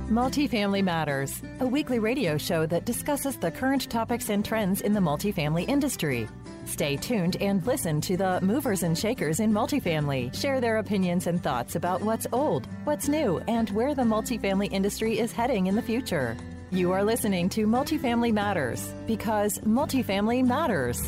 Multifamily Matters, a weekly radio show that discusses the current topics and trends in the multifamily industry. Stay tuned and listen to the movers and shakers in multifamily share their opinions and thoughts about what's old, what's new, and where the multifamily industry is heading in the future. You are listening to Multifamily Matters because multifamily matters.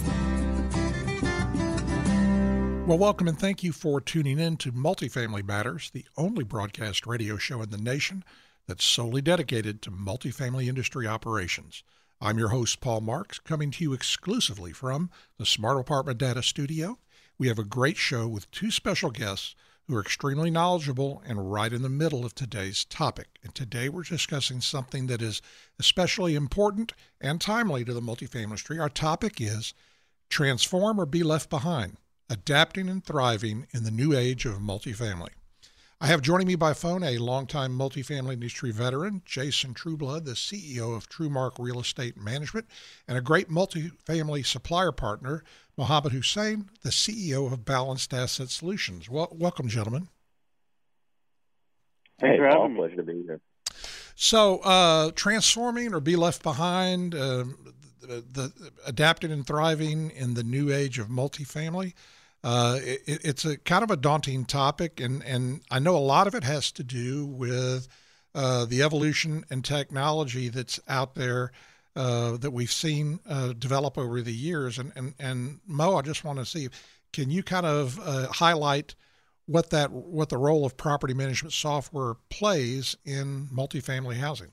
Well, welcome and thank you for tuning in to Multifamily Matters, the only broadcast radio show in the nation that's solely dedicated to multifamily industry operations. I'm your host, Paul Marks, coming to you exclusively from the Smart Apartment Data Studio. We have a great show with two special guests who are extremely knowledgeable and right in the middle of today's topic. And today we're discussing something that is especially important and timely to the multifamily industry. Our topic is Transform or Be Left Behind, Adapting and Thriving in the New Age of Multifamily. I have joining me by phone a longtime multifamily industry veteran, Jason Trueblood, the CEO of TrueMark Real Estate Management, and a great multifamily supplier partner, Mohammed Hussain, the CEO of Balanced Asset Solutions. Welcome, gentlemen. Thanks for having me. Pleasure to be here. So, transforming or be left behind, the adapting and thriving in the new age of multifamily. It's a kind of a daunting topic, and I know a lot of it has to do with the evolution and technology that's out there that we've seen develop over the years. And Mo, I just want to see, can you kind of highlight what the role of property management software plays in multifamily housing?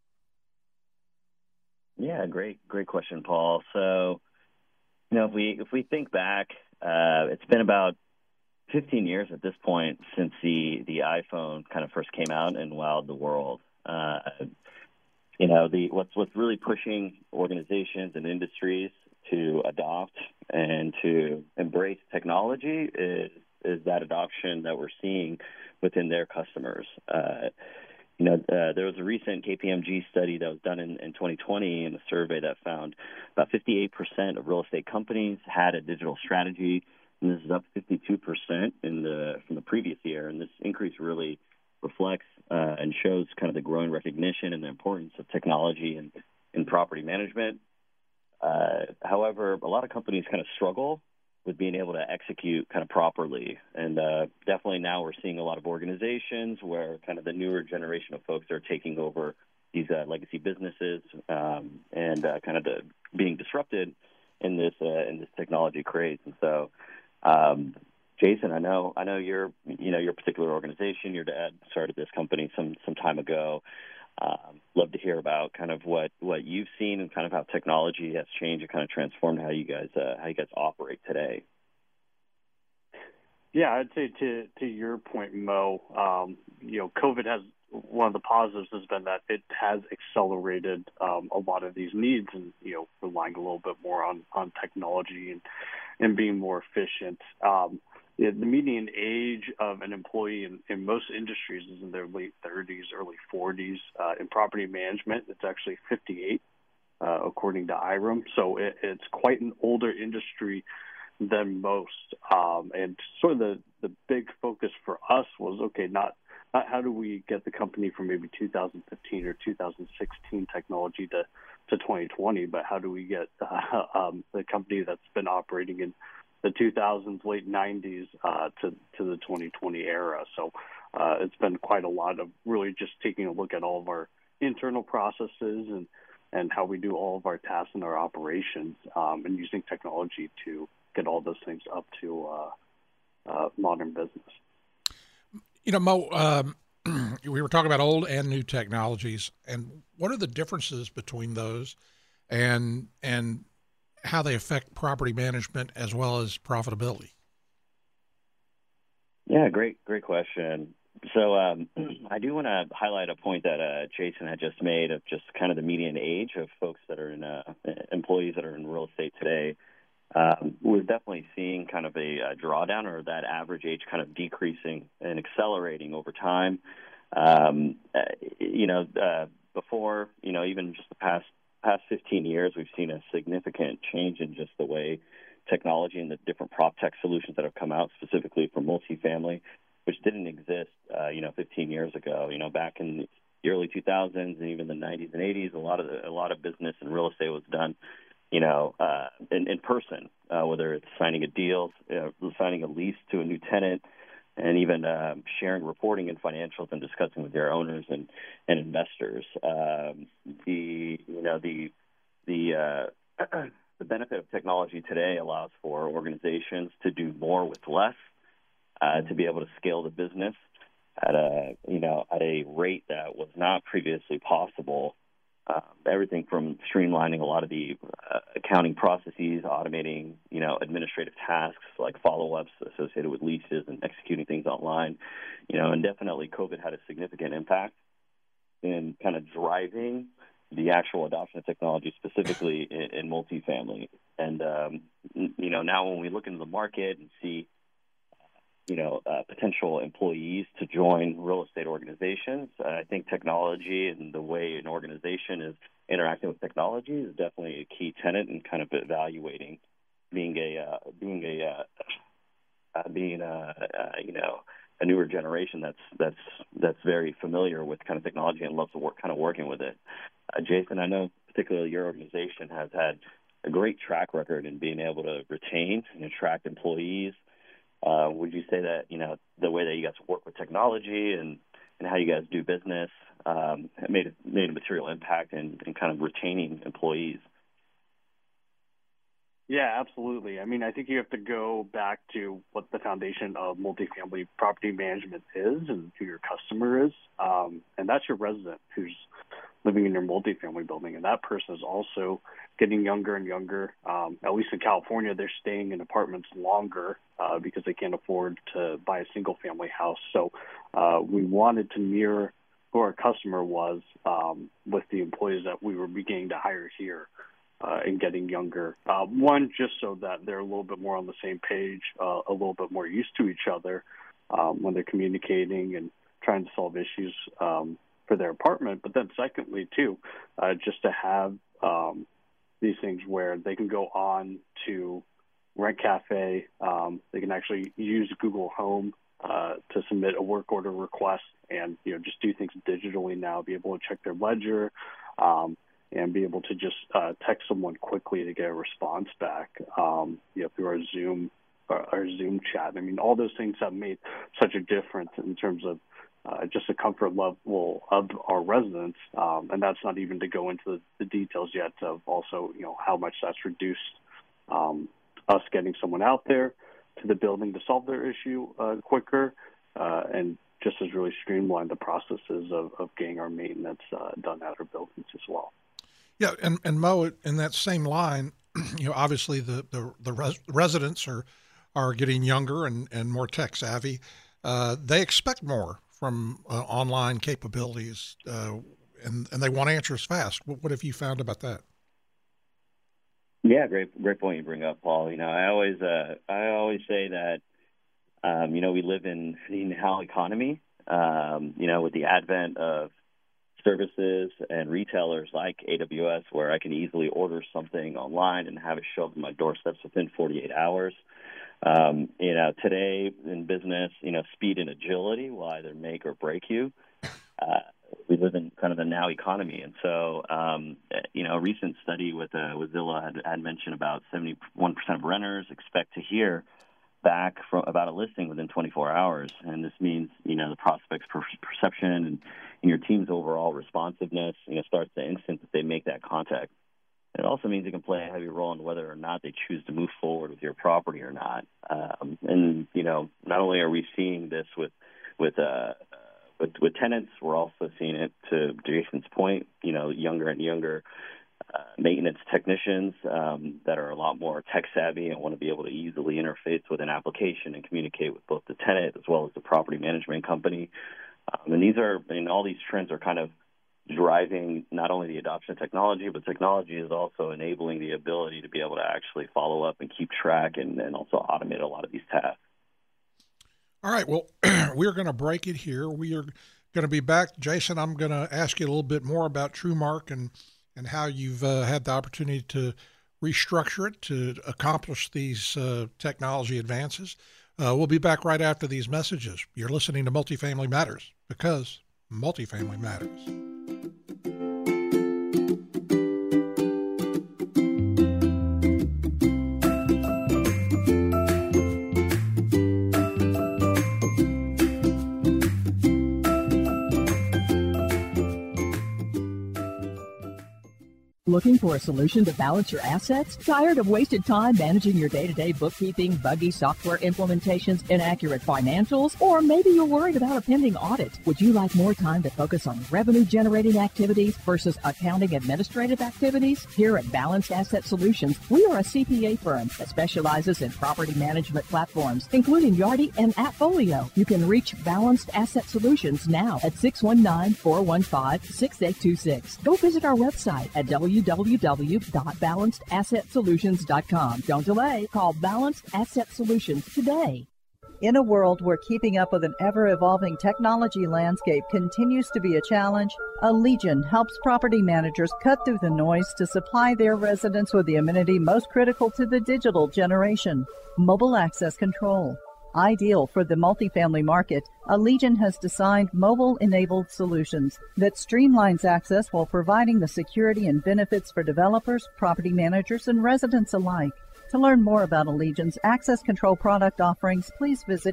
Yeah, great question, Paul. So, if we think back, it's been about 15 years at this point since the iPhone kind of first came out and wowed the world. What's really pushing organizations and industries to adopt and to embrace technology is that adoption that we're seeing within their customers. There was a recent KPMG study that was done in 2020 in a survey that found about 58% of real estate companies had a digital strategy, and this is up 52% from the previous year. And this increase really reflects and shows kind of the growing recognition and the importance of technology in property management. However, a lot of companies kind of struggle with being able to execute kind of properly. And definitely now we're seeing a lot of organizations where kind of the newer generation of folks are taking over these legacy businesses and kind of being disrupted in this technology craze. And so, Jason, I know your particular organization, your dad started this company some time ago. Love to hear about kind of what you've seen and kind of how technology has changed and kind of transformed how you guys operate today. Yeah, I'd say to your point, Mo, COVID has, one of the positives has been that it has accelerated a lot of these needs and, relying a little bit more on technology and being more efficient. The median age of an employee in most industries is in their late 30s, early 40s. In property management, it's actually 58, according to IREM. So it's quite an older industry than most. And sort of the big focus for us was, okay, not how do we get the company from maybe 2015 or 2016 technology to 2020, but how do we get the company that's been operating in the 2000s, late 90s to the 2020 era. So it's been quite a lot of really just taking a look at all of our internal processes and how we do all of our tasks and our operations and using technology to get all those things up to modern business. Mo, we were talking about old and new technologies, and what are the differences between those and how they affect property management as well as profitability? Yeah, great question. So I do want to highlight a point that Jason had just made of just kind of the median age of folks that are in employees that are in real estate today. We're definitely seeing kind of a drawdown, or that average age kind of decreasing and accelerating over time. Before, even just the past 15 years, we've seen a significant change in just the way technology and the different prop tech solutions that have come out specifically for multifamily, which didn't exist, 15 years ago. Back in the early 2000s and even the 90s and 80s, a lot of business in real estate was done, in person, whether it's signing a deal, signing a lease to a new tenant, and even sharing reporting and financials and discussing with their owners and investors. The benefit of technology today allows for organizations to do more with less, to be able to scale the business at a rate that was not previously possible. Everything from streamlining a lot of the accounting processes, automating, administrative tasks like follow-ups associated with leases and executing things online, and definitely COVID had a significant impact in kind of driving the actual adoption of technology, specifically in multifamily. And, now when we look into the market and see, potential employees to join real estate organizations, I think technology and the way an organization is interacting with technology is definitely a key tenet in kind of evaluating being a newer generation that's very familiar with kind of technology and loves to working with it. Jason, I know particularly your organization has had a great track record in being able to retain and attract employees. Would you say that, the way that you guys work with technology and how you guys do business made a material impact in kind of retaining employees? Yeah, absolutely. I mean, I think you have to go back to what the foundation of multifamily property management is and who your customer is. And that's your resident who's living in your multifamily building. And that person is also getting younger and younger. At least in California, they're staying in apartments longer because they can't afford to buy a single-family house. So we wanted to mirror who our customer was with the employees that we were beginning to hire here. And getting younger. One, just so that they're a little bit more on the same page, a little bit more used to each other when they're communicating and trying to solve issues for their apartment. But then secondly, too, just to have these things where they can go on to Rent Cafe. They can actually use Google Home to submit a work order request and, just do things digitally now, be able to check their ledger, and be able to just text someone quickly to get a response back, through our Zoom chat. I mean, all those things have made such a difference in terms of just the comfort level of our residents, and that's not even to go into the details yet of also, how much that's reduced us getting someone out there to the building to solve their issue quicker, and just has really streamlined the processes of getting our maintenance done at our buildings as well. Yeah, and Mo, in that same line, obviously the residents are getting younger and more tech savvy. They expect more from online capabilities, and they want answers fast. What have you found about that? Yeah, great point you bring up, Paul. I always say that we live in the now economy. With the advent of services and retailers like AWS, where I can easily order something online and have it show up on my doorsteps within 48 hours. Today in business, speed and agility will either make or break you. We live in kind of the now economy. And so, a recent study with Zillow had mentioned about 71% of renters expect to hear back about a listing within 24 hours. And this means, the prospect's perception and your team's overall responsiveness, starts the instant that they make that contact. And it also means it can play a heavy role in whether or not they choose to move forward with your property or not. Not only are we seeing this with tenants, we're also seeing it, to Jason's point, younger and younger maintenance technicians that are a lot more tech savvy and want to be able to easily interface with an application and communicate with both the tenant as well as the property management company. And all these trends are kind of driving not only the adoption of technology, but technology is also enabling the ability to be able to actually follow up and keep track and also automate a lot of these tasks. All right. Well, we're going to break it here. We are going to be back. Jason, I'm going to ask you a little bit more about TrueMark and how you've had the opportunity to restructure it to accomplish these technology advances. We'll be back right after these messages. You're listening to Multifamily Matters, because Multifamily Matters. Looking for a solution to balance your assets? Tired of wasted time managing your day-to-day bookkeeping, buggy software implementations, inaccurate financials? Or maybe you're worried about a pending audit. Would you like more time to focus on revenue-generating activities versus accounting administrative activities? Here at Balanced Asset Solutions, we are a CPA firm that specializes in property management platforms, including Yardi and AppFolio. You can reach Balanced Asset Solutions now at 619-415-6826. Go visit our website at www.balancedasset.solutions.com. Don't delay. Call Balanced Asset Solutions today. In a world where keeping up with an ever-evolving technology landscape continues to be a challenge, Allegion helps property managers cut through the noise to supply their residents with the amenity most critical to the digital generation: mobile access control. Ideal for the multifamily market, Allegion has designed mobile-enabled solutions that streamlines access while providing the security and benefits for developers, property managers, and residents alike. To learn more about Allegion's access control product offerings, please visit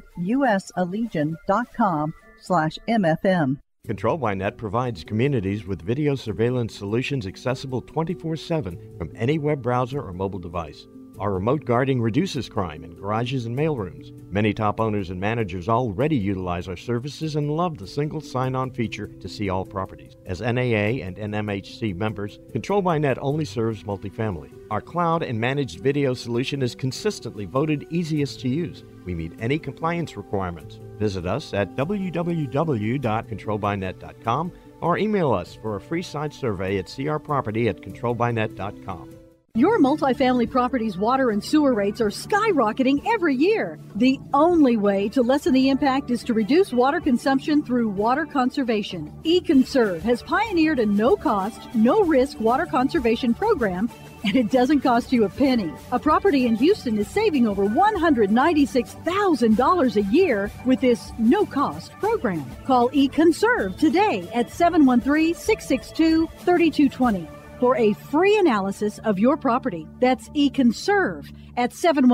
usallegion.com/MFM. Control by Net provides communities with video surveillance solutions accessible 24/7 from any web browser or mobile device. Our remote guarding reduces crime in garages and mailrooms. Many top owners and managers already utilize our services and love the single sign-on feature to see all properties. As NAA and NMHC members, Control by Net only serves multifamily. Our cloud and managed video solution is consistently voted easiest to use. We meet any compliance requirements. Visit us at www.controlbynet.com or email us for a free site survey at crproperty@controlbynet.com. Your multifamily property's water and sewer rates are skyrocketing every year. The only way to lessen the impact is to reduce water consumption through water conservation. eConserve has pioneered a no-cost, no-risk water conservation program, and it doesn't cost you a penny. A property in Houston is saving over $196,000 a year with this no-cost program. Call eConserve today at 713-662-3220. for a free analysis of your property. That's eConserve at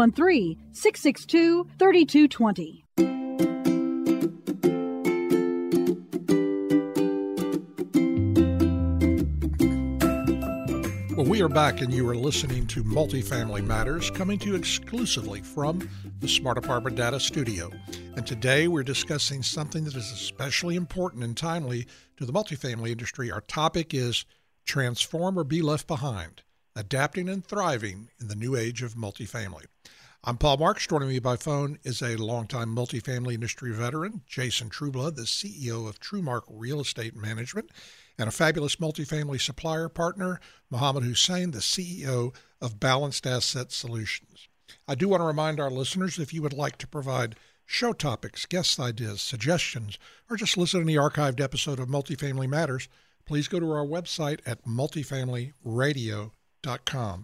713-662-3220. Well, we are back, and you are listening to Multifamily Matters, coming to you exclusively from the Smart Apartment Data Studio. And today we're discussing something that is especially important and timely to the multifamily industry. Our topic is Transform or Be Left Behind, Adapting and Thriving in the New Age of Multifamily. I'm Paul Marks. Joining me by phone is a longtime multifamily industry veteran, Jason Trueblood, the CEO of TrueMark Real Estate Management, and a fabulous multifamily supplier partner, Mohammed Hussein, the CEO of Balanced Asset Solutions. I do want to remind our listeners, if you would like to provide show topics, guest ideas, suggestions, or just listen to the archived episode of Multifamily Matters, please go to our website at multifamilyradio.com.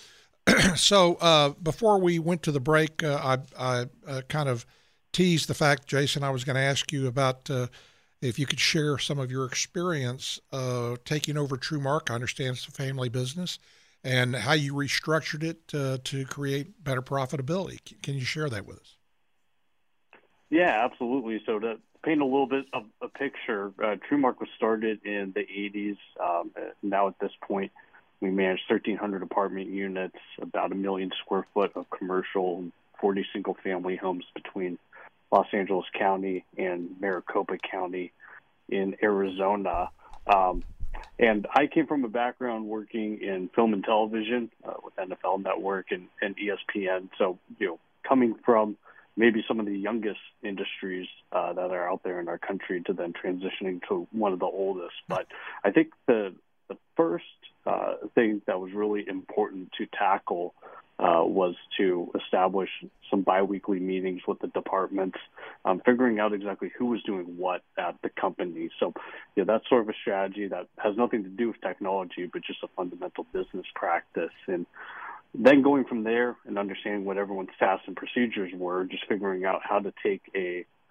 So before we went to the break, I kind of teased the fact, Jason, I was going to ask you about if you could share some of your experience taking over TrueMark. I understand it's a family business, and how you restructured it to create better profitability. Can you share that with us? Yeah, absolutely. So to paint a little bit of a picture, TrueMark was started in the 80s. Now at this point, we manage 1,300 apartment units, about 1 million square foot of commercial, 40 single-family homes between Los Angeles County and Maricopa County in Arizona. And I came from a background working in film and television with NFL Network and ESPN. So, coming from maybe some of the youngest industries that are out there in our country to then transitioning to one of the oldest. But I think the first thing that was really important to tackle was to establish some biweekly meetings with the departments, figuring out exactly who was doing what at the company. So, that's sort of a strategy that has nothing to do with technology, but just a fundamental business practice. And then going from there and understanding what everyone's tasks and procedures were, just figuring out how to take a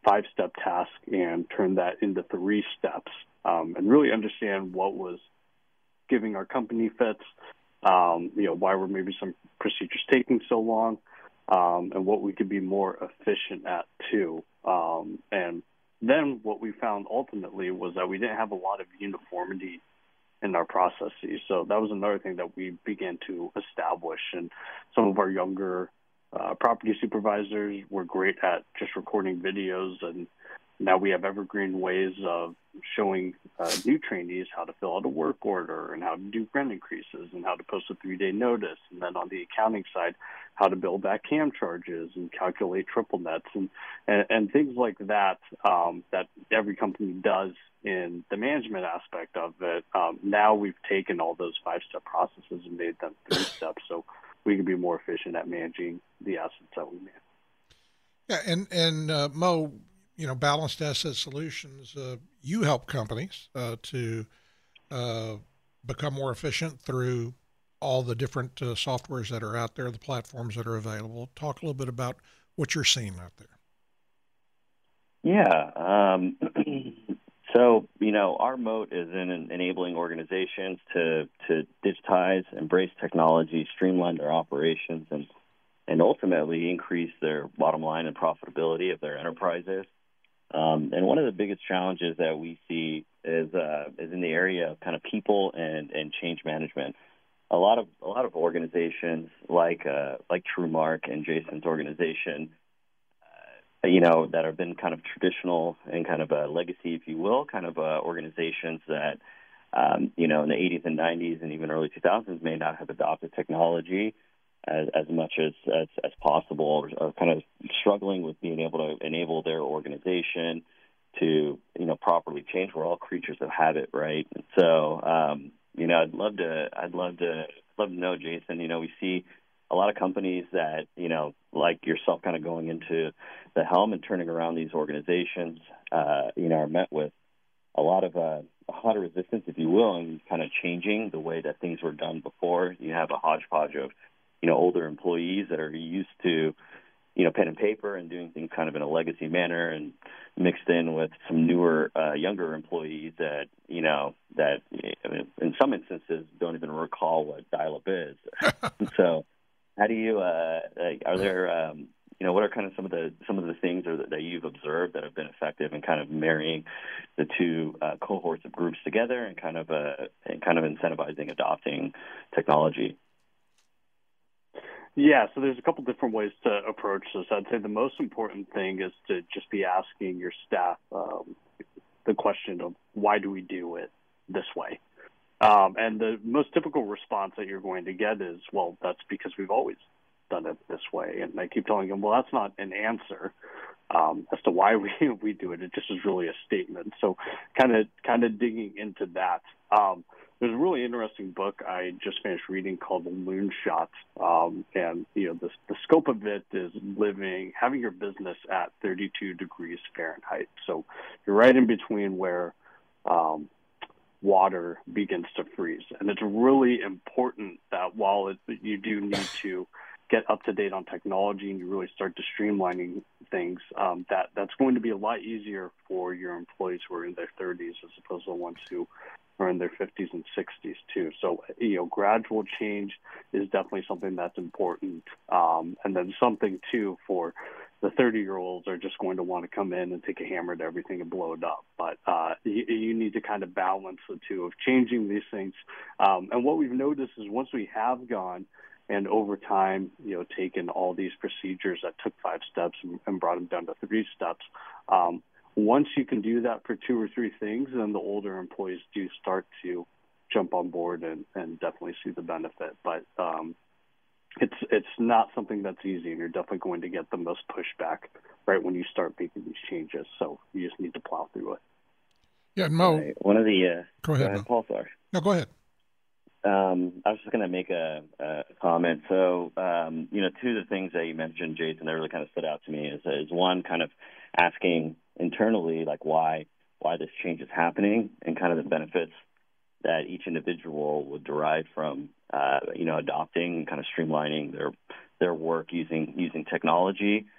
5-step task and turn that into 3 steps, and really understand what was giving our company fits, why were maybe some procedures taking so long, and what we could be more efficient at too. And then what we found ultimately was that we didn't have a lot of uniformity in our processes. So that was another thing that we began to establish. And some of our younger property supervisors were great at just recording videos, and now we have evergreen ways of showing new trainees how to fill out a work order and how to do rent increases and how to post a 3-day notice. And then on the accounting side, how to bill back CAM charges and calculate triple nets and things like that, that every company does in the management aspect of it. Now we've taken all those 5-step processes and made them 3 steps, so we can be more efficient at managing the assets that we manage. Yeah, and Mo, Balanced Asset Solutions, you help companies to become more efficient through all the different softwares that are out there, the platforms that are available. Talk a little bit about what you're seeing out there. Yeah. So, our moat is in enabling organizations to digitize, embrace technology, streamline their operations, and ultimately increase their bottom line and profitability of their enterprises. And one of the biggest challenges that we see is in the area of kind of people and change management. A lot of organizations like TrueMark and Jason's organization, that have been kind of traditional and kind of a legacy, if you will, kind of organizations that, in the 80s and 90s and even early 2000s may not have adopted technology as much as possible, or kind of struggling with being able to enable their organization to, properly change. We're all creatures of habit, right? So, I'd love to know, Jason, we see a lot of companies that, like yourself, kind of going into the helm and turning around these organizations, are met with a lot of resistance, if you will, and kind of changing the way that things were done before. You have a hodgepodge of, older employees that are used to, pen and paper and doing things kind of in a legacy manner, and mixed in with some newer, younger employees that, that in some instances don't even recall what dial-up is. So how do you, are there, what are kind of some of the things that you've observed that have been effective in kind of marrying the two cohorts of groups together and kind of incentivizing adopting technology? Yeah, so there's a couple different ways to approach this. I'd say the most important thing is to just be asking your staff the question of, why do we do it this way? And the most typical response that you're going to get is, well, that's because we've always done it this way. And I keep telling them, well, that's not an answer as to why we do it. It just is really a statement. So kind of digging into that. There's a really interesting book I just finished reading called The Moonshot, and the scope of it is having your business at 32 degrees Fahrenheit. So you're right in between where water begins to freeze, and it's really important that while you do need to get up to date on technology and you really start to streamlining things, that's going to be a lot easier for your employees who are in their 30s as opposed to the ones who are in their 50s and 60s too. So, gradual change is definitely something that's important. And then something too for the 30-year-olds are just going to want to come in and take a hammer to everything and blow it up. But you need to kind of balance the two of changing these things. And what we've noticed is once we have gone and over time, taken all these procedures that took 5 steps and brought them down to 3 steps, once you can do that for 2 or 3 things, then the older employees do start to jump on board and definitely see the benefit. But it's not something that's easy, and you're definitely going to get the most pushback right when you start making these changes. So you just need to plow through it. Yeah, Mo. Right. One of the go ahead, Paul. Sorry. No, go ahead. I was just going to make a comment. So, two of the things that you mentioned, Jason, that really kind of stood out to me is one, kind of asking internally, like why this change is happening and kind of the benefits that each individual would derive from, adopting and kind of streamlining their work using technology.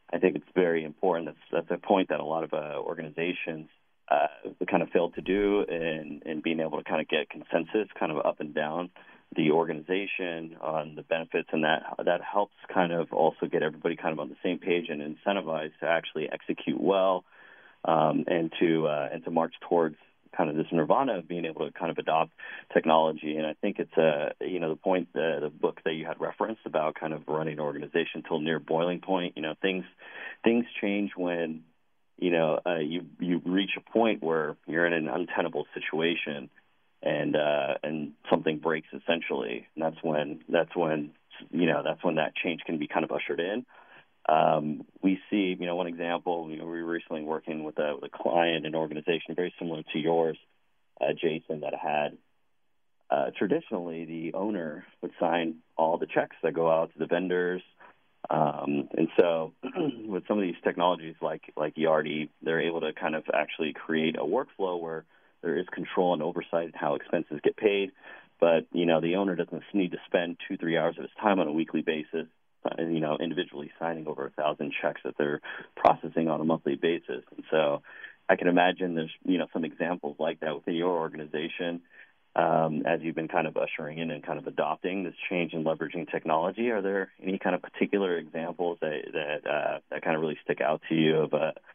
I think it's very important. That's a point that a lot of organizations kind of failed to do in being able to kind of get consensus kind of up and down the organization on the benefits, and that helps kind of also get everybody kind of on the same page and incentivized to actually execute well, and to march towards kind of this nirvana of being able to kind of adopt technology. And I think it's the point, the book that you had referenced about kind of running an organization till near boiling point. Things change when you reach a point where you're in an untenable situation, and something breaks essentially, and that's when that change can be kind of ushered in. We see, one example. We were recently working with a client, an organization very similar to yours, Jason, that had traditionally the owner would sign all the checks that go out to the vendors. And so with some of these technologies like Yardi, they're able to kind of actually create a workflow where there is control and oversight in how expenses get paid. But, the owner doesn't need to spend 2-3 hours of his time on a weekly basis, individually signing over 1,000 checks that they're processing on a monthly basis. And so I can imagine there's, some examples like that within your organization. As you've been kind of ushering in and kind of adopting this change in leveraging technology, are there any kind of particular examples that kind of really stick out to you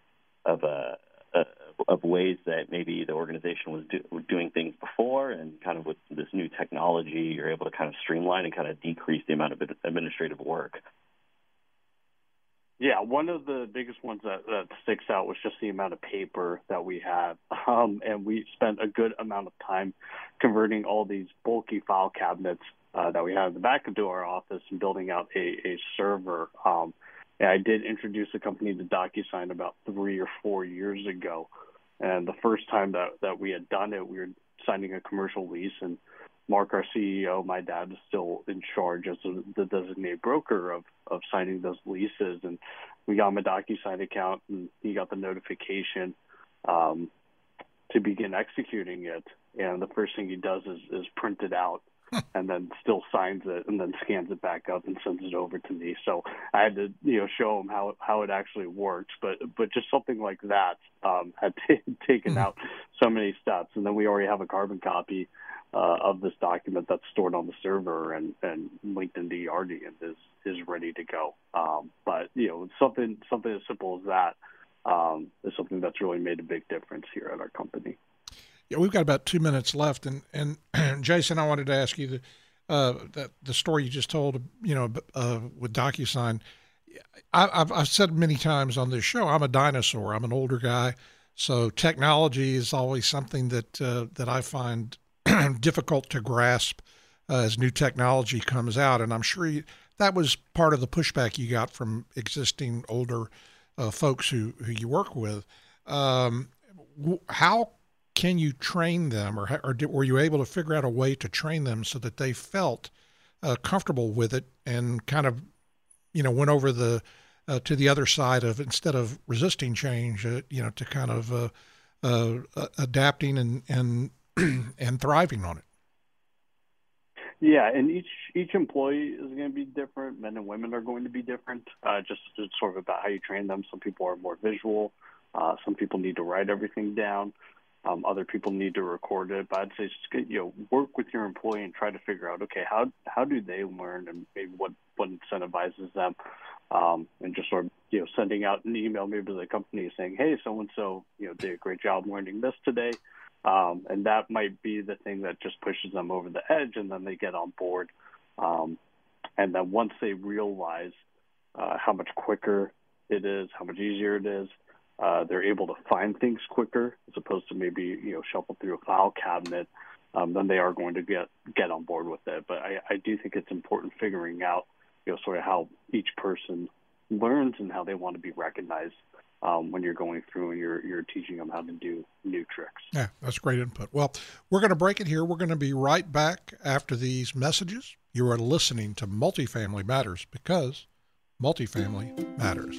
of ways that maybe the organization was doing things before, and kind of with this new technology, you're able to kind of streamline and kind of decrease the amount of administrative work? Yeah, one of the biggest ones that sticks out was just the amount of paper that we had. And we spent a good amount of time converting all these bulky file cabinets that we had in the back into our office and building out a server. And I did introduce the company to DocuSign about 3 or 4 years ago. And the first time that we had done it, we were signing a commercial lease, and Mark, our CEO, my dad, is still in charge as the designated broker of signing those leases. And we got him a DocuSign account, and he got the notification to begin executing it. And the first thing he does is print it out and then still signs it and then scans it back up and sends it over to me. So I had to, show him how it actually works. But just something like that had taken out so many steps. And then we already have a carbon copy of this document that's stored on the server and linked into Yardi and is ready to go. But something as simple as that is something that's really made a big difference here at our company. Yeah, we've got about 2 minutes left, and Jason, I wanted to ask you the story you just told, with DocuSign. I've said many times on this show, I'm a dinosaur. I'm an older guy, so technology is always something that I find difficult to grasp as new technology comes out. And I'm sure that was part of the pushback you got from existing older folks who you work with. How can you train them, or were you able to figure out a way to train them so that they felt comfortable with it and kind of, went over to the other side of, instead of resisting change, to kind of adapting and thriving on it? Yeah, and each employee is going to be different. Men and women are going to be different. Just sort of about how you train them. Some people are more visual. Some people need to write everything down. Other people need to record it. But I'd say just work with your employee and try to figure out, okay, how do they learn, and maybe what incentivizes them, and just sort of sending out an email maybe to the company saying, hey, so and so did a great job learning this today. And that might be the thing that just pushes them over the edge, and then they get on board. And then once they realize how much quicker it is, how much easier it is, they're able to find things quicker as opposed to maybe shuffle through a file cabinet. Then they are going to get on board with it. But I do think it's important figuring out sort of how each person learns and how they want to be recognized. When you're going through and you're teaching them how to do new tricks. Yeah, that's great input. Well, we're going to break it here. We're going to be right back after these messages. You are listening to Multifamily Matters, because multifamily matters.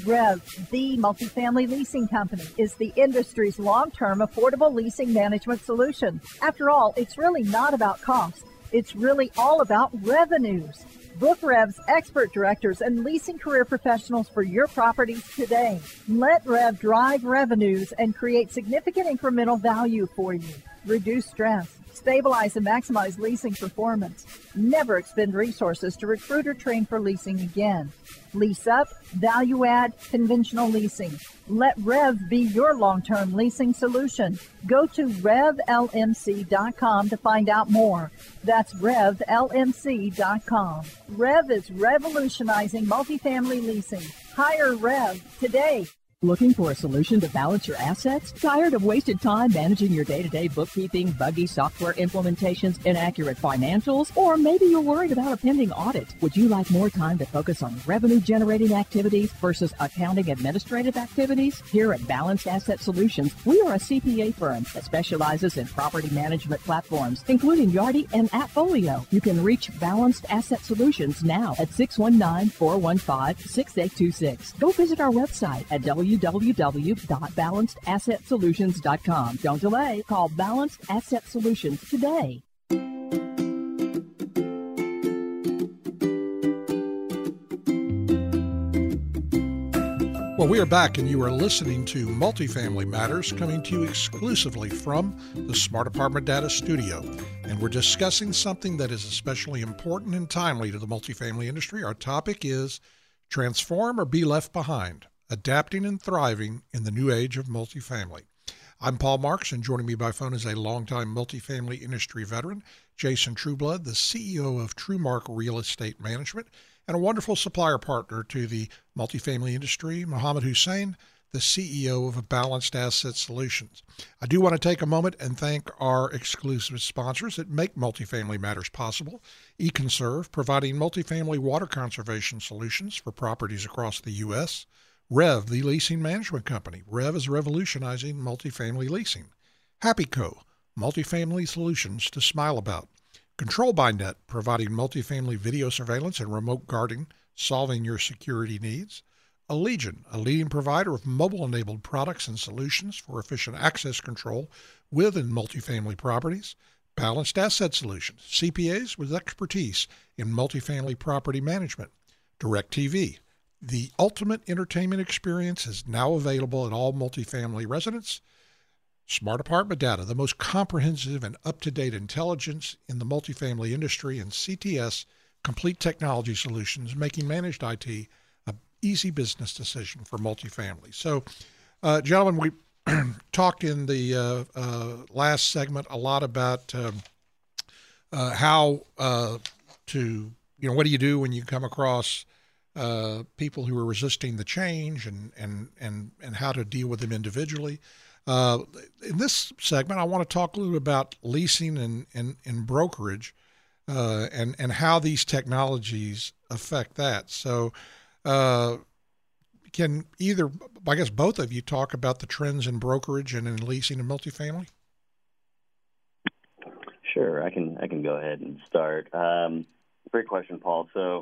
Rev, the multifamily leasing company, is the industry's long-term affordable leasing management solution. After all, it's really not about cost. It's really all about revenues. Book Rev's expert directors and leasing career professionals for your properties today. Let Rev drive revenues and create significant incremental value for you. Reduce stress. Stabilize and maximize leasing performance. Never expend resources to recruit or train for leasing again. Lease up, value add, conventional leasing. Let Rev be your long-term leasing solution. Go to RevLMC.com to find out more. That's RevLMC.com. Rev is revolutionizing multifamily leasing. Hire Rev today. Looking for a solution to balance your assets? Tired of wasted time managing your day-to-day bookkeeping, buggy software implementations, inaccurate financials? Or maybe you're worried about a pending audit. Would you like more time to focus on revenue-generating activities versus accounting administrative activities? Here at Balanced Asset Solutions, we are a CPA firm that specializes in property management platforms, including Yardi and Appfolio. You can reach Balanced Asset Solutions now at 619-415-6826. Go visit our website at www.balancedasset.solutions.com. Don't delay. Call Balanced Asset Solutions today. Well, we are back, and you are listening to Multifamily Matters, coming to you exclusively from the Smart Apartment Data Studio. And we're discussing something that is especially important and timely to the multifamily industry. Our topic is transform or be left behind, adapting and thriving in the new age of multifamily. I'm Paul Marks, and joining me by phone is a longtime multifamily industry veteran, Jason Trueblood, the CEO of TrueMark Real Estate Management, and a wonderful supplier partner to the multifamily industry, Mohammed Hussein, the CEO of Balanced Asset Solutions. I do want to take a moment and thank our exclusive sponsors that make Multifamily Matters possible. eConserve, providing multifamily water conservation solutions for properties across the U.S., Rev, the leasing management company. Rev is revolutionizing multifamily leasing. HappyCo, multifamily solutions to smile about. Control by Net, providing multifamily video surveillance and remote guarding, solving your security needs. Allegion, a leading provider of mobile-enabled products and solutions for efficient access control within multifamily properties. Balanced Asset Solutions, CPAs with expertise in multifamily property management. DirecTV, the ultimate entertainment experience, is now available at all multifamily residents. Smart Apartment Data, the most comprehensive and up-to-date intelligence in the multifamily industry, and CTS, complete technology solutions, making managed IT an easy business decision for multifamily. So, gentlemen, we talked in the last segment a lot about how to, what do you do when you come across people who are resisting the change, and how to deal with them individually. In this segment, I want to talk a little about leasing and brokerage, and how these technologies affect that. So, can either, I guess, both of you talk about the trends in brokerage and in leasing and multifamily? Sure, I can go ahead and start. Great question, Paul. So,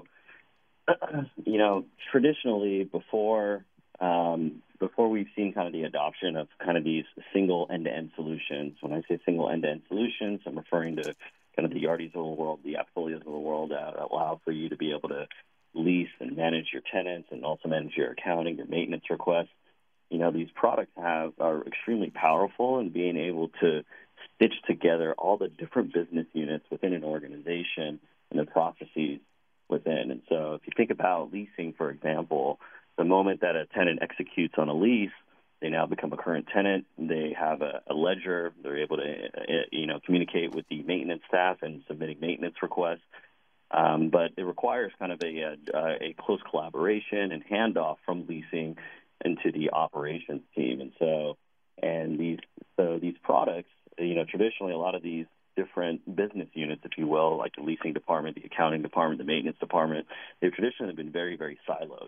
traditionally before we've seen kind of the adoption of kind of these single end-to-end solutions. When I say single end-to-end solutions, I'm referring to kind of the Yardis of the world, the Appfolios of the world that allow for you to be able to lease and manage your tenants and also manage your accounting, your maintenance requests. These products are extremely powerful in being able to stitch together all the different business units within an organization and the processes within. And so if you think about leasing, for example, the moment that a tenant executes on a lease, they now become a current tenant. They have a ledger. They're able to, communicate with the maintenance staff and submitting maintenance requests. But it requires kind of a close collaboration and handoff from leasing into the operations team. And these products, traditionally a lot of these different business units, if you will, like the leasing department, the accounting department, the maintenance department, they've traditionally been very, very siloed.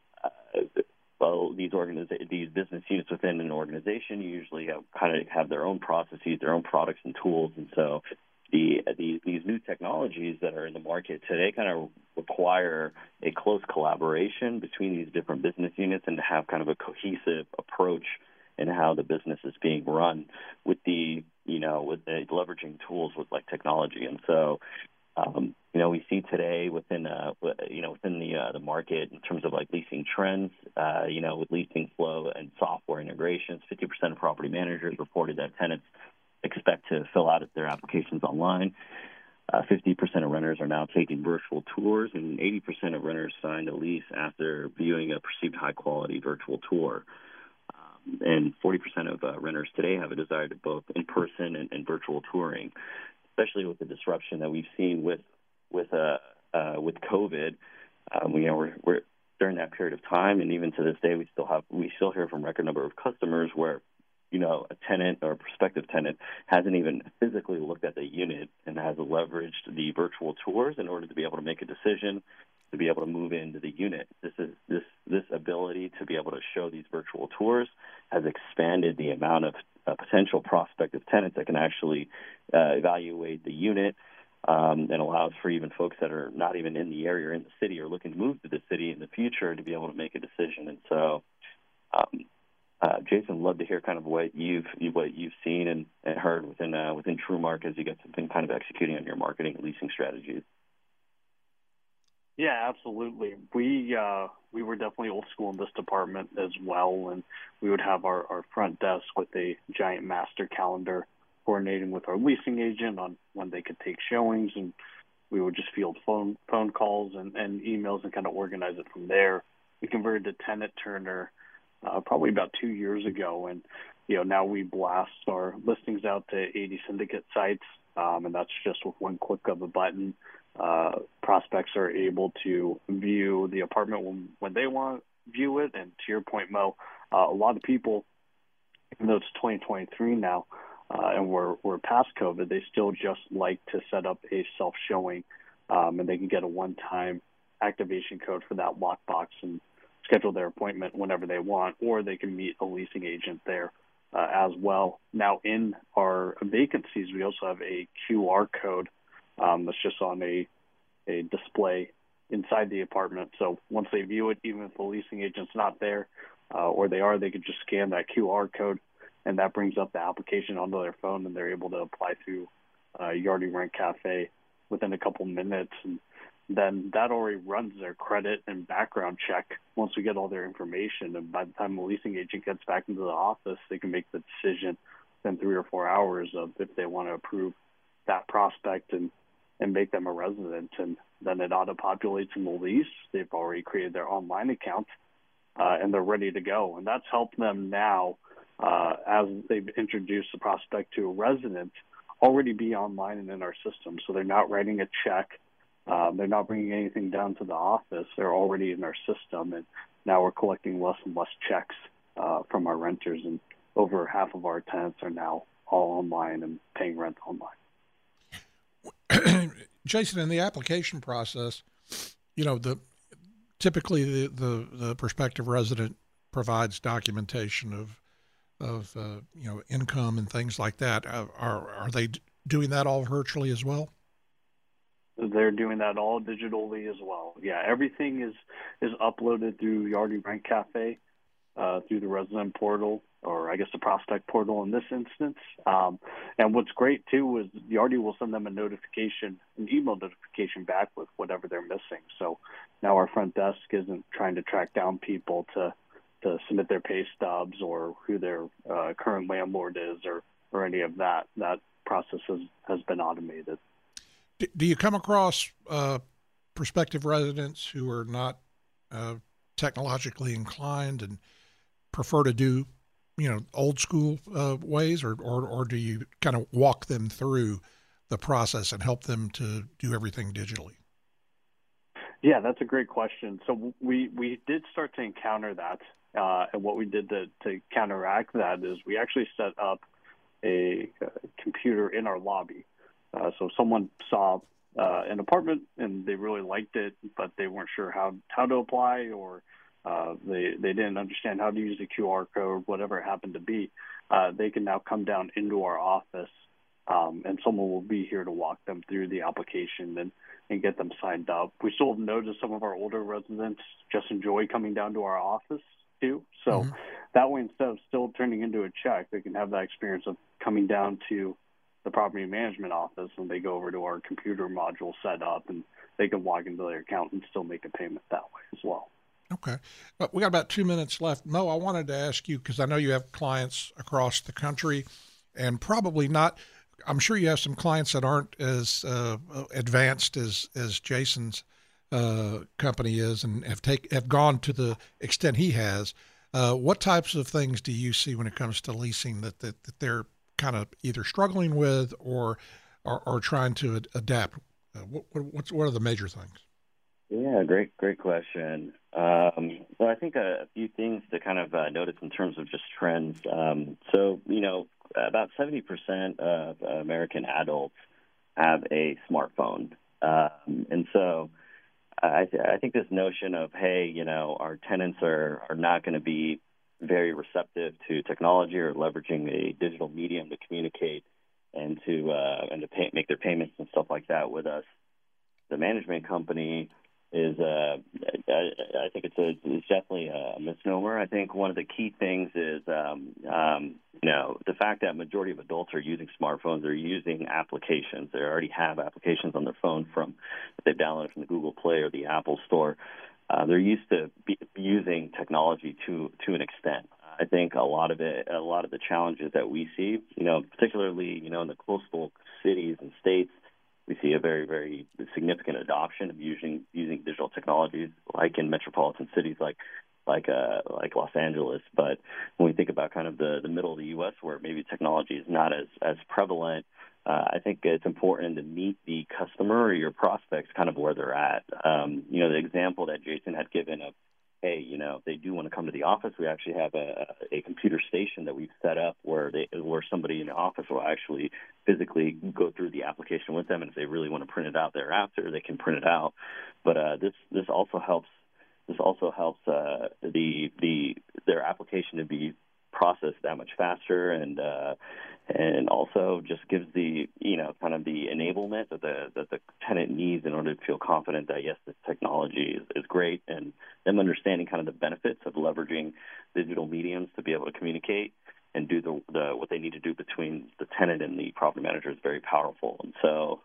These business units within an organization usually have their own processes, their own products and tools, and so these new technologies that are in the market today kind of require a close collaboration between these different business units and to have kind of a cohesive approach in how the business is being run with leveraging tools with like technology. And so, we see today within the market in terms of like leasing trends, with leasing flow and software integrations, 50% of property managers reported that tenants expect to fill out their applications online. 50% of renters are now taking virtual tours, and 80% of renters signed a lease after viewing a perceived high-quality virtual tour. And 40% of renters today have a desire to both in-person and virtual touring, especially with the disruption that we've seen with COVID. We're during that period of time, and even to this day, we still hear from a record number of customers where a tenant or a prospective tenant hasn't even physically looked at the unit and has leveraged the virtual tours in order to be able to make a decision to be able to move into the unit. This ability to be able to show these virtual tours has expanded the amount of potential prospective tenants that can actually evaluate the unit, and allows for even folks that are not even in the area or in the city or looking to move to the city in the future to be able to make a decision. And so, Jason, love to hear kind of what you've seen and heard within TrueMark as you guys have been kind of executing on your marketing and leasing strategies. Yeah, absolutely. We were definitely old school in this department as well, and we would have our front desk with a giant master calendar coordinating with our leasing agent on when they could take showings, and we would just field phone calls and emails and kind of organize it from there. We converted to Tenant Turner probably about 2 years ago, and now we blast our listings out to 80 syndicate sites, and that's just with one click of a button. Prospects are able to view the apartment when they want to view it. And to your point, Mo, a lot of people, even though it's 2023 now, and we're past COVID, they still just like to set up a self-showing, and they can get a one-time activation code for that lockbox and schedule their appointment whenever they want, or they can meet a leasing agent there as well. Now, in our vacancies, we also have a QR code that's just on a display inside the apartment. So once they view it, even if the leasing agent's not there, or they could just scan that QR code, and that brings up the application onto their phone, and they're able to apply through Yardi Rent Cafe within a couple minutes. And then that already runs their credit and background check once we get all their information. And by the time the leasing agent gets back into the office, they can make the decision within 3 or 4 hours of if they want to approve that prospect and make them a resident. And then it auto-populates in the lease. They've already created their online account, and they're ready to go. And that's helped them now, as they've introduced the prospect to a resident, already be online and in our system. So they're not writing a check. They're not bringing anything down to the office. They're already in our system, and now we're collecting less and less checks from our renters, and over half of our tenants are now all online and paying rent online. Jason, in the application process, typically the prospective resident provides documentation of income and things like that. Are they doing that all virtually as well? They're doing that all digitally as well. Yeah, everything is uploaded through Yardi Rent Cafe, through the resident portal, or I guess the prospect portal in this instance. And what's great too is Yardi will send them an email notification back with whatever they're missing. So now our front desk isn't trying to track down people to submit their pay stubs or who their current landlord is or any of that. That process has been automated. Do you come across prospective residents who are not technologically inclined and prefer to do, old school ways, or do you kind of walk them through the process and help them to do everything digitally? Yeah, that's a great question. So we did start to encounter that, and what we did to counteract that is we actually set up a computer in our lobby. So someone saw an apartment and they really liked it, but they weren't sure how to apply, or they didn't understand how to use the QR code, whatever it happened to be. They can now come down into our office, and someone will be here to walk them through the application. And and get them signed up. We still have noticed some of our older residents just enjoy coming down to our office too. So that way, instead of still turning into a check, they can have that experience of coming down to the property management office, and they go over to our computer module set up, and they can log into their account and still make a payment that way as well. Okay. But we got about 2 minutes left. Mo, I wanted to ask you, because I know you have clients across the country, and probably not, I'm sure you have some clients that aren't as advanced as Jason's company is, and have gone to the extent he has. What types of things do you see when it comes to leasing that they're kind of either struggling with or trying to adapt? What are the major things? Yeah, great question. So I think a few things to kind of notice in terms of just trends. So, about 70% of American adults have a smartphone. And so I think this notion of, hey, our tenants are not going to be very receptive to technology or leveraging a digital medium to communicate and to make their payments and stuff like that with us. The management company is, I think it's definitely a misnomer. I think one of the key things is, the fact that majority of adults are using smartphones, they're using applications. They already have applications on their phone that they've downloaded from the Google Play or the Apple Store. They're used to using technology to an extent. I think a lot of the challenges that we see, particularly, in the coastal cities and states, we see a very, very significant adoption of using digital technologies, like in metropolitan cities like Los Angeles. But when we think about kind of the middle of the U.S., where maybe technology is not as prevalent, I think it's important to meet the customer or your prospects kind of where they're at. The example that Jason had given of, hey, if they do want to come to the office, we actually have a computer station that we've set up where somebody in the office will actually physically go through the application with them, and if they really want to print it out thereafter, they can print it out. But this also helps their application to be processed that much faster, and also just gives the kind of the enablement that the tenant needs in order to feel confident that, yes, this technology is great, and them understanding kind of the benefits of leveraging digital mediums to be able to communicate and do what they need to do between the tenant and the property manager is very powerful. And so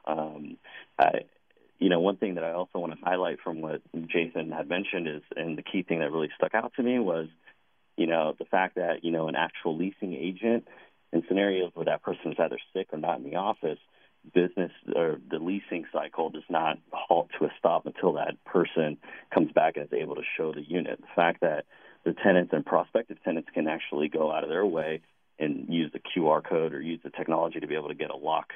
one thing that I also want to highlight from what Jason had mentioned is, and the key thing that really stuck out to me was, the fact that, an actual leasing agent in scenarios where that person is either sick or not in the office, business or the leasing cycle does not halt to a stop until that person comes back and is able to show the unit. The fact that the tenants and prospective tenants can actually go out of their way and use the QR code or use the technology to be able to get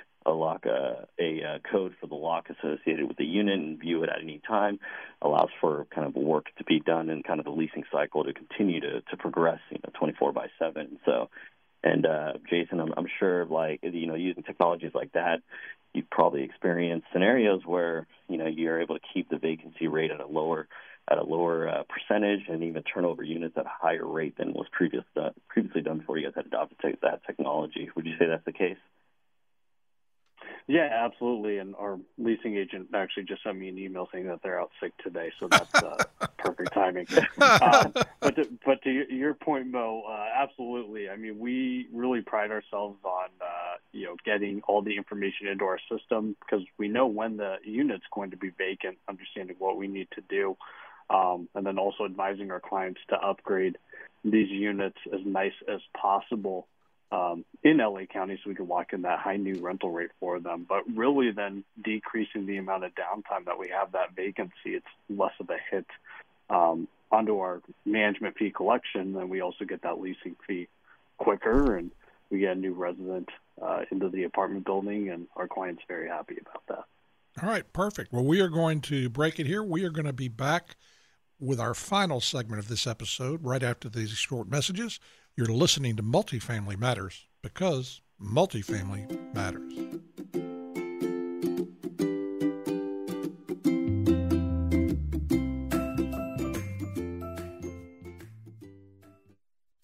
a code for the lock associated with the unit and view it at any time allows for kind of work to be done in kind of the leasing cycle to continue to progress, 24/7. So, and Jason, I'm sure, using technologies like that, you've probably experienced scenarios where you're able to keep the vacancy rate at a lower percentage and even turnover units at a higher rate than was previously done before you guys had adopted that technology. Would you say that's the case? Yeah, absolutely. And our leasing agent actually just sent me an email saying that they're out sick today, so that's perfect timing. But to your point, Mo, absolutely. I mean, we really pride ourselves on getting all the information into our system because we know when the unit's going to be vacant, understanding what we need to do, and then also advising our clients to upgrade these units as nice as possible in LA County so we can lock in that high new rental rate for them. But really then decreasing the amount of downtime that we have that vacancy, it's less of a hit onto our management fee collection. Then we also get that leasing fee quicker, and we get a new resident into the apartment building, and our client's very happy about that. All right, perfect. Well, we are going to break it here. We are going to be back with our final segment of this episode right after these short messages. You're listening to Multifamily Matters because multifamily matters.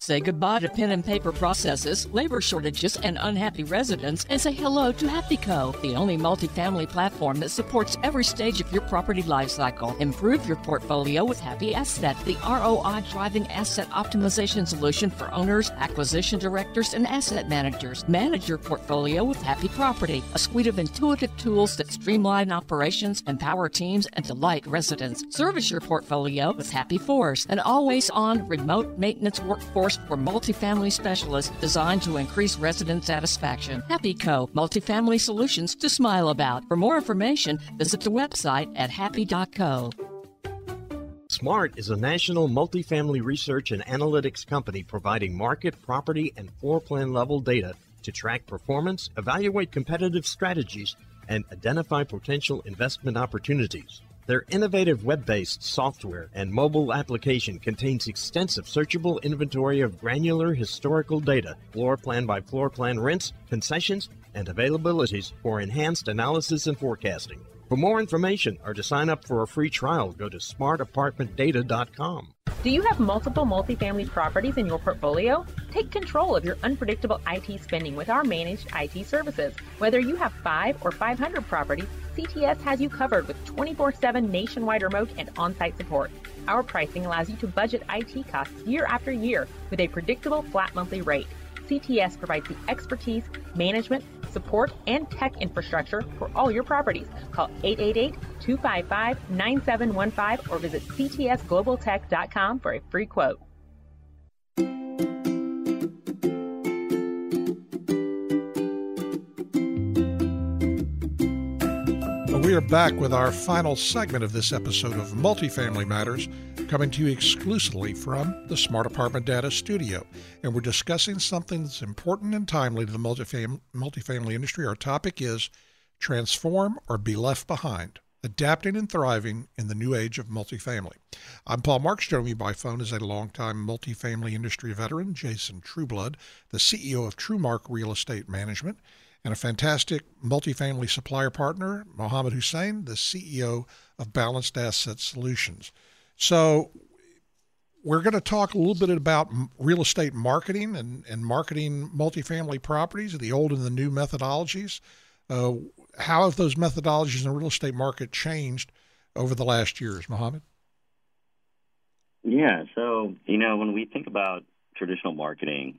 Say goodbye to pen and paper processes, labor shortages, and unhappy residents, and say hello to HappyCo, the only multifamily platform that supports every stage of your property lifecycle. Improve your portfolio with Happy Asset, the ROI-driving asset optimization solution for owners, acquisition directors, and asset managers. Manage your portfolio with Happy Property, a suite of intuitive tools that streamline operations, empower teams, and delight residents. Service your portfolio with Happy Force, an always-on remote maintenance workforce for multifamily specialists designed to increase resident satisfaction. HappyCo, multifamily solutions to smile about. For more information, visit the website at happy.co. SMART is a national multifamily research and analytics company providing market, property, and floor plan level data to track performance, evaluate competitive strategies, and identify potential investment opportunities. Their innovative web-based software and mobile application contains extensive searchable inventory of granular historical data, floor plan by floor plan rents, concessions, and availabilities for enhanced analysis and forecasting. For more information or to sign up for a free trial, go to smartapartmentdata.com. Do you have multiple multifamily properties in your portfolio? Take control of your unpredictable IT spending with our managed IT services. Whether you have 5 or 500 properties, CTS has you covered with 24/7 nationwide remote and on-site support. Our pricing allows you to budget IT costs year after year with a predictable flat monthly rate. CTS provides the expertise, management, support, and tech infrastructure for all your properties. Call 888-255-9715 or visit ctsglobaltech.com for a free quote. We are back with our final segment of this episode of Multifamily Matters, coming to you exclusively from the Smart Apartment Data Studio. And we're discussing something that's important and timely to the multifamily industry. Our topic is Transform or Be Left Behind, Adapting and Thriving in the New Age of Multifamily. I'm Paul Marks. Joining me by phone is a longtime multifamily industry veteran, Jason Trueblood, the CEO of TrueMark Real Estate Management, and a fantastic multifamily supplier partner, Mohammed Hussein, the CEO of Balanced Asset Solutions. So we're going to talk a little bit about real estate marketing and marketing multifamily properties, the old and the new methodologies. How have those methodologies in the real estate market changed over the last years, Mohammed? Yeah, so, when we think about traditional marketing,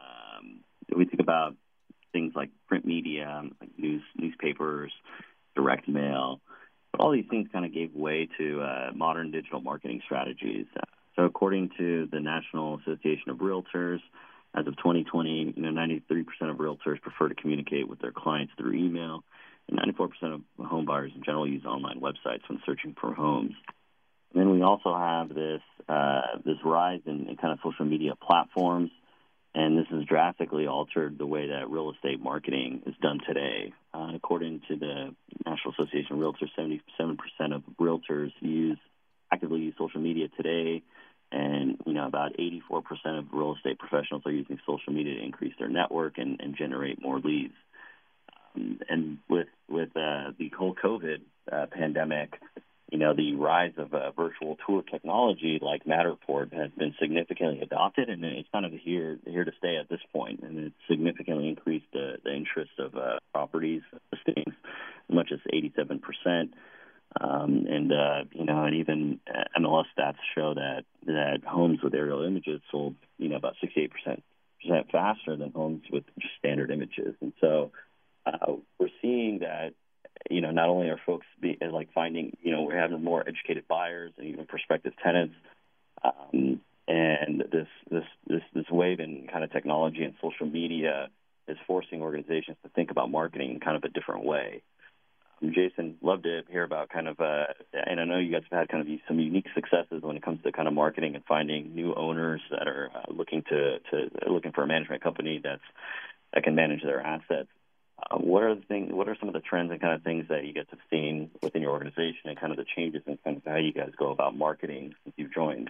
we think about things like print media, like newspapers, direct mail. But all these things kind of gave way to modern digital marketing strategies. So according to the National Association of Realtors, as of 2020, 93% of realtors prefer to communicate with their clients through email, and 94% of home buyers in general use online websites when searching for homes. And then we also have this rise in kind of social media platforms. And this has drastically altered the way that real estate marketing is done today. According to the National Association of Realtors, 77% of realtors actively use social media today, and about 84% of real estate professionals are using social media to increase their network and generate more leads. And with the whole COVID pandemic, the rise of virtual tour technology like Matterport has been significantly adopted, and it's kind of here to stay at this point. And it's significantly increased the interest of properties listings as much as 87%. And even MLS stats show that homes with aerial images sold, about 68% faster than homes with just standard images. And so we're seeing that. Not only are folks finding, we're having more educated buyers and even prospective tenants, and this wave in kind of technology and social media is forcing organizations to think about marketing in kind of a different way. Jason, love to hear about kind of, and I know you guys have had kind of some unique successes when it comes to kind of marketing and finding new owners that are looking for a management company that can manage their assets. What are some of the trends and kind of things that you guys have seen within your organization and kind of the changes in kind of how you guys go about marketing since you've joined?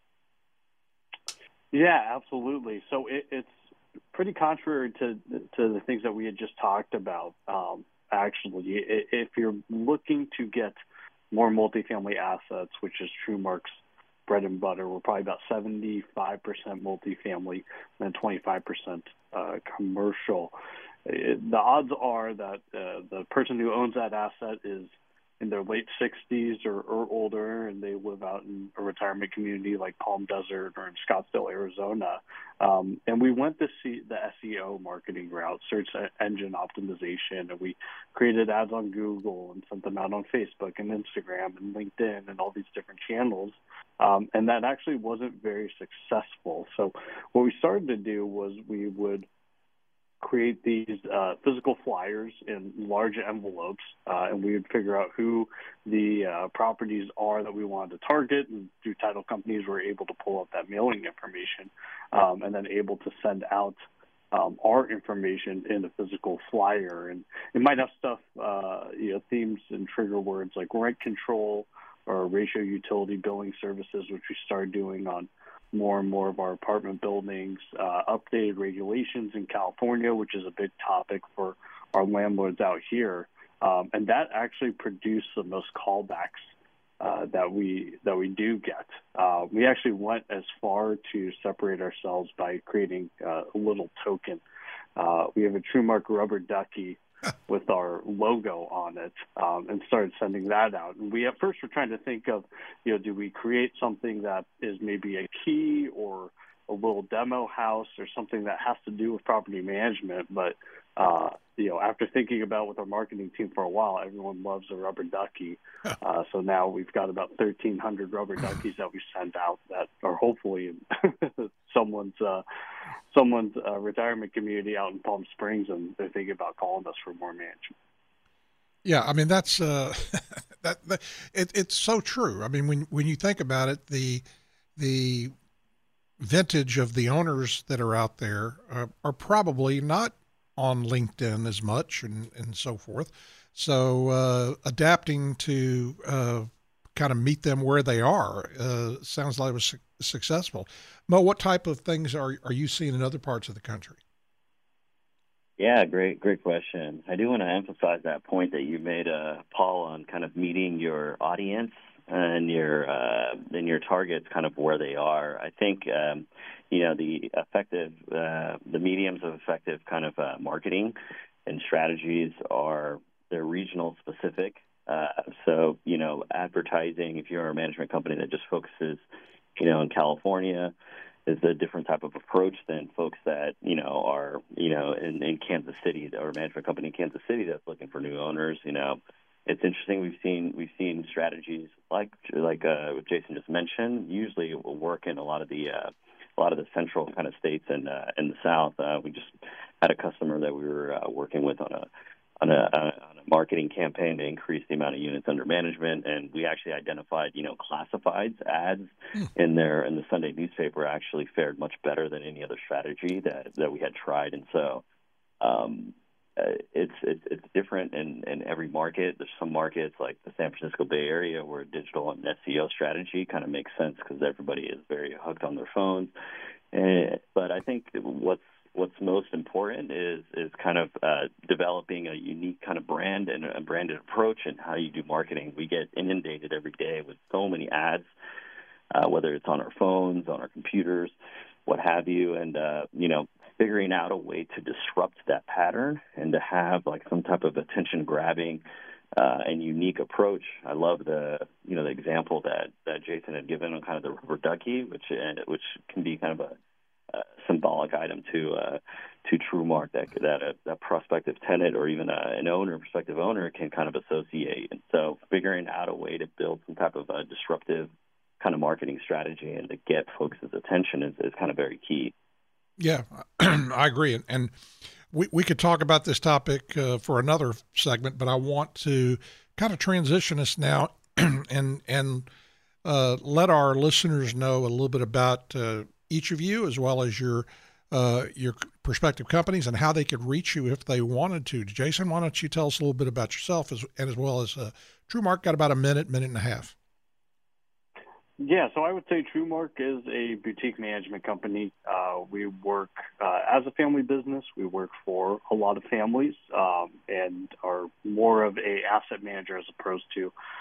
Yeah, absolutely. So it's pretty contrary to the things that we had just talked about. Actually, if you're looking to get more multifamily assets, which is TrueMark's bread and butter. We're probably about 75% multifamily and 25% commercial. The odds are that the person who owns that asset is in their late 60s or older, and they live out in a retirement community like Palm Desert or in Scottsdale, Arizona. And we went the SEO marketing route, search engine optimization, and we created ads on Google and sent them out on Facebook and Instagram and LinkedIn and all these different channels. And that actually wasn't very successful. So what we started to do was we would create these physical flyers in large envelopes, and we would figure out who the properties are that we wanted to target, and through title companies we're able to pull up that mailing information, and then able to send out our information in a physical flyer. And it might have stuff, themes and trigger words like rent control or ratio utility billing services, which we started doing on more and more of our apartment buildings, updated regulations in California, which is a big topic for our landlords out here. And that actually produced the most callbacks that we do get. We actually went as far to separate ourselves by creating a little token. We have a TrueMark rubber ducky with our logo on it, and started sending that out. And we at first were trying to think of, do we create something that is maybe a key or a little demo house or something that has to do with property management. But, after thinking about with our marketing team for a while, everyone loves a rubber ducky. So now we've got about 1,300 rubber duckies that we send out that are hopefully in someone's retirement community out in Palm Springs, and they're thinking about calling us for more management. Yeah, I mean that's it's so true. I mean, when you think about it, the vintage of the owners that are out there are probably not on LinkedIn as much and so forth. So adapting to kind of meet them where they are sounds like it was successful. Mo, what type of things are you seeing in other parts of the country? Yeah, great question. I do want to emphasize that point that you made, Paul, on kind of meeting your audience and your targets kind of where they are. I think the mediums of effective kind of marketing and strategies they're regional specific. So advertising, if you're a management company that just focuses in California, is a different type of approach than folks that are in Kansas City, or a management company in Kansas City that's looking for new owners. It's interesting. We've seen strategies like Jason just mentioned. Usually, will work in a lot of the central kind of states and in the South. We just had a customer that we were working with on a marketing campaign to increase the amount of units under management, and we actually identified classifieds ads in the Sunday newspaper actually fared much better than any other strategy that we had tried. And so it's different in every market. There's some markets like the San Francisco Bay Area where digital and SEO strategy kind of makes sense because everybody is very hooked on their phones. But I think what's most important is kind of developing a unique kind of brand and a branded approach and how you do marketing. We get inundated every day with so many ads, whether it's on our phones, on our computers, what have you, and figuring out a way to disrupt that pattern and to have like some type of attention-grabbing and unique approach. I love the example that Jason had given on kind of the rubber ducky, which can be kind of a symbolic item to TrueMark that a prospective tenant or even a prospective owner can kind of associate. And so figuring out a way to build some type of a disruptive kind of marketing strategy and to get folks' attention is kind of very key. Yeah, I agree. And we could talk about this topic for another segment, but I want to kind of transition us now and let our listeners know a little bit about each of you, as well as your prospective companies and how they could reach you if they wanted to. Jason, why don't you tell us a little bit about yourself as well as TrueMark? Got about a minute and a half. Yeah, so I would say TrueMark is a boutique management company. We work as a family business. We work for a lot of families and are more of a asset manager as opposed to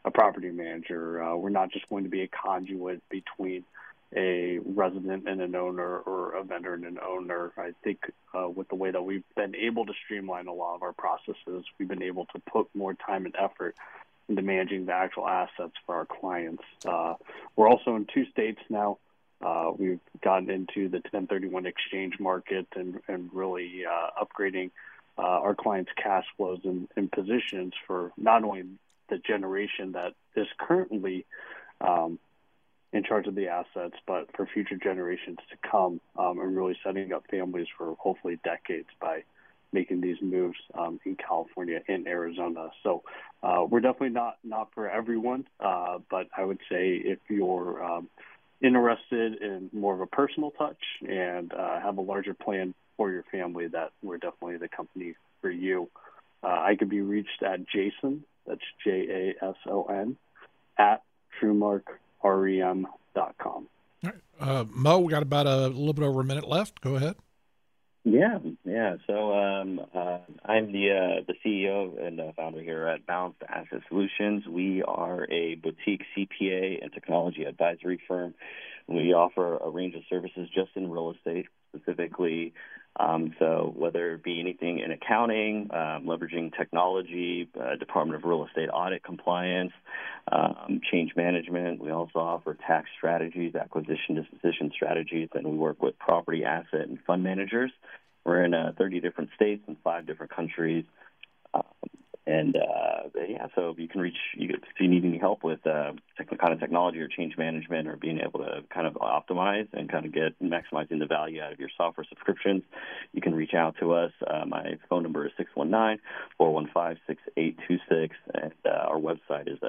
a property manager. We're not just going to be a conduit between a resident and an owner, or a vendor and an owner. I think with the way that we've been able to streamline a lot of our processes, we've been able to put more time and effort into managing the actual assets for our clients. We're also in 2 states now. We've gotten into the 1031 exchange market and really upgrading our clients' cash flows and positions for not only the generation that is currently in charge of the assets, but for future generations to come, and really setting up families for hopefully decades by making these moves in California and Arizona. So we're definitely not for everyone, but I would say if you're interested in more of a personal touch and have a larger plan for your family, that we're definitely the company for you. I could be reached at Jason, that's JASON, at TruemarkREM.com. All right. Mo, we got about a little bit over a minute left. Go ahead. Yeah. So I'm the CEO and founder here at Balanced Asset Solutions. We are a boutique CPA and technology advisory firm. We offer a range of services just in real estate specifically. So whether it be anything in accounting, leveraging technology, Department of Real Estate audit compliance, change management. We also offer tax strategies, acquisition, disposition strategies, and we work with property, asset, and fund managers. We're in 30 different states and 5 different countries. So you can reach, if you need any help with kind of technology or change management, or being able to kind of optimize and kind of maximizing the value out of your software subscriptions, you can reach out to us. My phone number is 619-415-6826, and our website is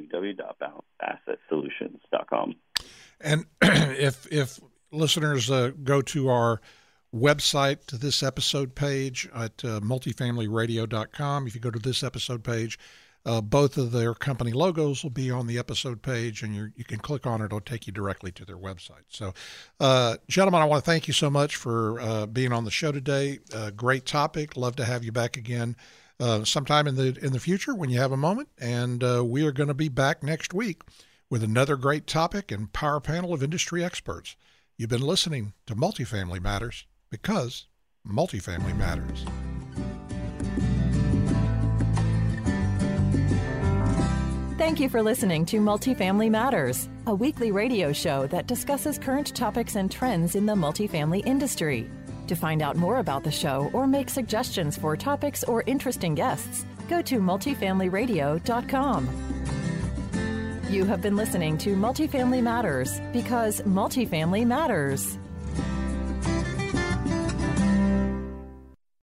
www.balancedasset.solutions.com. And if listeners go to our website, to this episode page at multifamilyradio.com. If you go to this episode page, both of their company logos will be on the episode page, and you can click on it. It'll take you directly to their website. So, gentlemen, I want to thank you so much for being on the show today. Great topic. Love to have you back again sometime in the future when you have a moment. And we are going to be back next week with another great topic and power panel of industry experts. You've been listening to Multifamily Matters, because multifamily matters. Thank you for listening to Multifamily Matters, a weekly radio show that discusses current topics and trends in the multifamily industry. To find out more about the show or make suggestions for topics or interesting guests, go to multifamilyradio.com. You have been listening to Multifamily Matters, because multifamily matters.